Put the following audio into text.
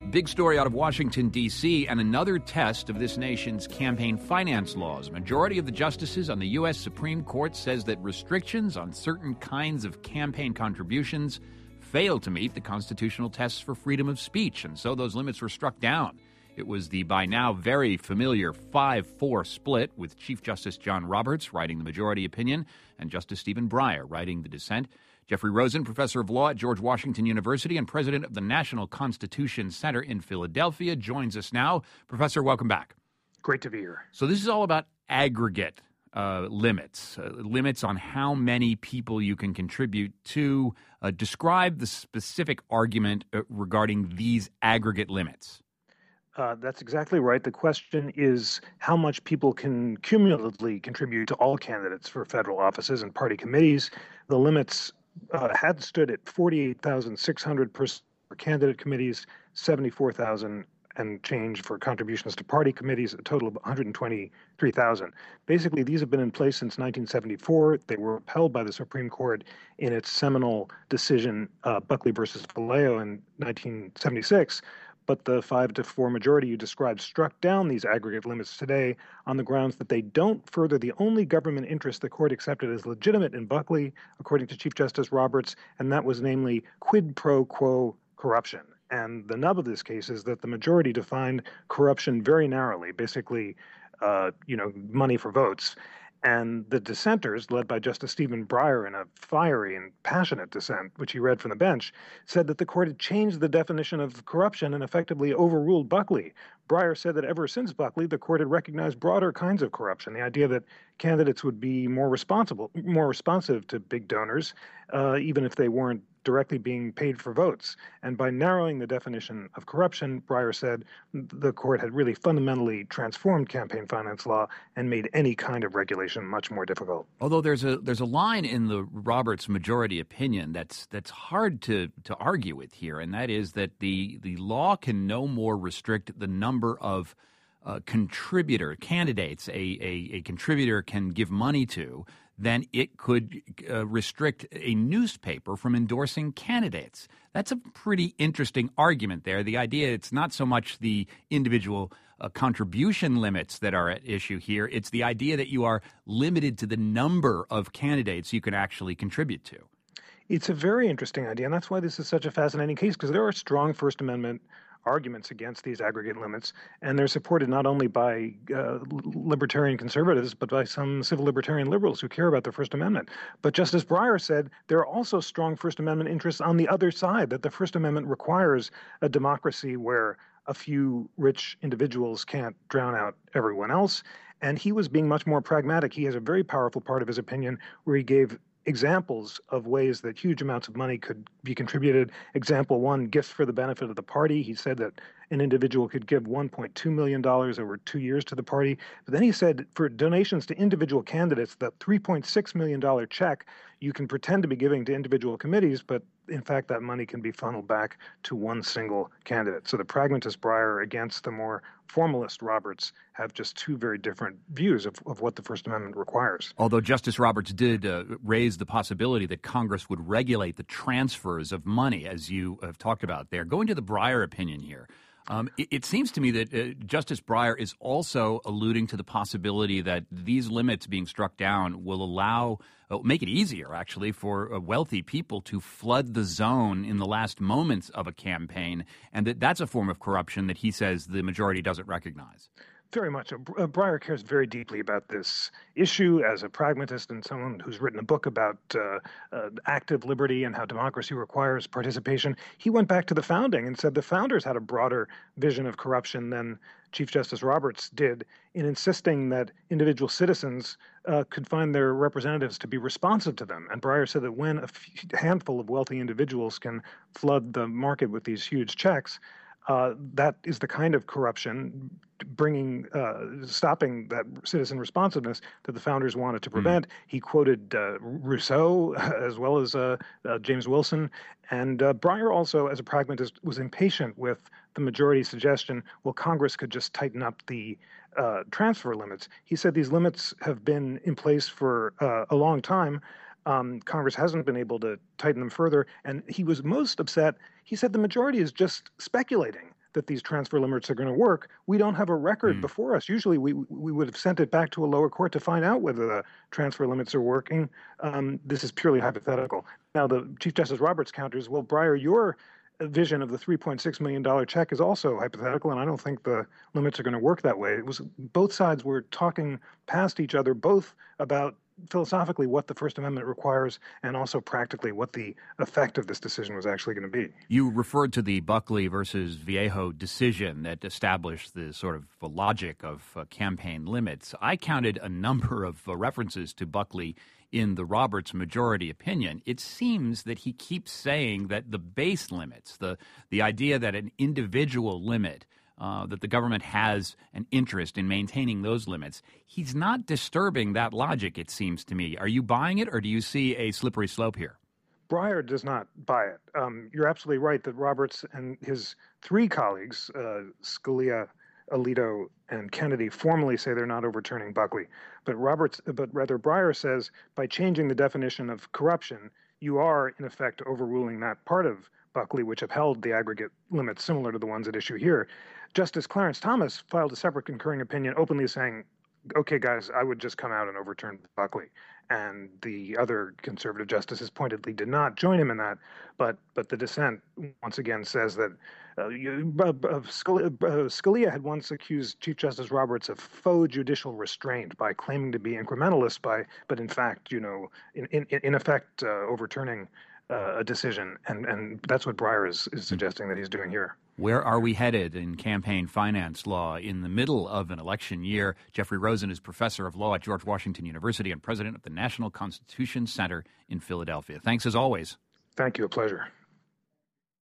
Big story out of Washington, D.C., and another test of this nation's campaign finance laws. A majority of the justices on the U.S. Supreme Court says that restrictions on certain kinds of campaign contributions fail to meet the constitutional tests for freedom of speech, and so those limits were struck down. It was the by now very familiar 5-4 split, with Chief Justice John Roberts writing the majority opinion and Justice Stephen Breyer writing the dissent. Jeffrey Rosen, professor of law at George Washington University and president of the National Constitution Center in Philadelphia, joins us now. Professor, welcome back. Great to be here. So this is all about aggregate limits on how many people you can contribute to. Describe the specific argument regarding these aggregate limits. That's exactly right. The question is how much people can cumulatively contribute to all candidates for federal offices and party committees. The limits had stood at 48,600 per candidate committees, 74,000 and change for contributions to party committees, a total of 123,000. Basically, these have been in place since 1974. They were upheld by the Supreme Court in its seminal decision, Buckley versus Valeo in 1976. But the 5-4 majority you described struck down these aggregate limits today on the grounds that they don't further the only government interest the court accepted as legitimate in Buckley, according to Chief Justice Roberts, and that was namely quid pro quo corruption. And the nub of this case is that the majority defined corruption very narrowly, basically, money for votes. And the dissenters, led by Justice Stephen Breyer in a fiery and passionate dissent, which he read from the bench, said that the court had changed the definition of corruption and effectively overruled Buckley. Breyer said that ever since Buckley, the court had recognized broader kinds of corruption, the idea that candidates would be more responsive to big donors, even if they weren't directly being paid for votes. And by narrowing the definition of corruption, Breyer said the court had really fundamentally transformed campaign finance law and made any kind of regulation much more difficult. Although there's a line in the Roberts majority opinion that's hard to argue with here, and that is that the law can no more restrict the number of contributor candidates a contributor can give money to than it could restrict a newspaper from endorsing candidates. That's a pretty interesting argument there. The idea it's not so much the individual contribution limits that are at issue here. It's the idea that you are limited to the number of candidates you can actually contribute to. It's a very interesting idea, and that's why this is such a fascinating case, because there are strong First Amendment arguments against these aggregate limits, and they're supported not only by libertarian conservatives, but by some civil libertarian liberals who care about the First Amendment. But Justice Breyer said there are also strong First Amendment interests on the other side, that the First Amendment requires a democracy where a few rich individuals can't drown out everyone else. And he was being much more pragmatic. He has a very powerful part of his opinion where he gave examples of ways that huge amounts of money could be contributed. Example one, gifts for the benefit of the party. He said that an individual could give $1.2 million over 2 years to the party. But then he said for donations to individual candidates, the $3.6 million check, you can pretend to be giving to individual committees, but in fact, that money can be funneled back to one single candidate. So the pragmatist Breyer against the more formalist Roberts have just two very different views of what the First Amendment requires. Although Justice Roberts did raise the possibility that Congress would regulate the transfers of money, as you have talked about there. Going to the Breyer opinion here, it seems to me that Justice Breyer is also alluding to the possibility that these limits being struck down will make it easier, actually, for wealthy people to flood the zone in the last moments of a campaign, and that's a form of corruption that he says the majority doesn't recognize. Very much. Breyer cares very deeply about this issue as a pragmatist and someone who's written a book about active liberty and how democracy requires participation. He went back to the founding and said the founders had a broader vision of corruption than Chief Justice Roberts did in insisting that individual citizens could find their representatives to be responsive to them. And Breyer said that when a handful of wealthy individuals can flood the market with these huge checks, that is the kind of corruption stopping that citizen responsiveness that the founders wanted to prevent. He quoted Rousseau as well as James Wilson. And Breyer also, as a pragmatist, was impatient with the majority's suggestion, well, Congress could just tighten up the transfer limits. He said these limits have been in place for a long time. Congress hasn't been able to tighten them further. And he was most upset. He said the majority is just speculating that these transfer limits are going to work. We don't have a record before us. Usually we would have sent it back to a lower court to find out whether the transfer limits are working. This is purely hypothetical. Now, the Chief Justice Roberts counters, well, Breyer, your vision of the $3.6 million check is also hypothetical, and I don't think the limits are going to work that way. It was both sides were talking past each other, both about philosophically what the First Amendment requires and also practically what the effect of this decision was actually going to be. You referred to the Buckley versus Viejo decision that established the sort of logic of campaign limits. I counted a number of references to Buckley in the Roberts majority opinion. It seems that he keeps saying that the base limits, the idea that an individual limit, that the government has an interest in maintaining those limits, he's not disturbing that logic, it seems to me. Are you buying it, or do you see a slippery slope here? Breyer does not buy it. You're absolutely right that Roberts and his three colleagues, Scalia, Alito, and Kennedy, formally say they're not overturning Buckley. But rather Breyer says by changing the definition of corruption, you are in effect overruling that part of Buckley, which upheld the aggregate limits similar to the ones at issue here. Justice Clarence Thomas filed a separate concurring opinion openly saying, okay, guys, I would just come out and overturn Buckley. And the other conservative justices pointedly did not join him in that. But the dissent once again says that Scalia had once accused Chief Justice Roberts of faux judicial restraint by claiming to be incrementalist, but in fact, in effect, overturning a decision. And that's what Breyer is suggesting that he's doing here. Where are we headed in campaign finance law in the middle of an election year? Jeffrey Rosen is professor of law at George Washington University and president of the National Constitution Center in Philadelphia. Thanks as always. Thank you. A pleasure.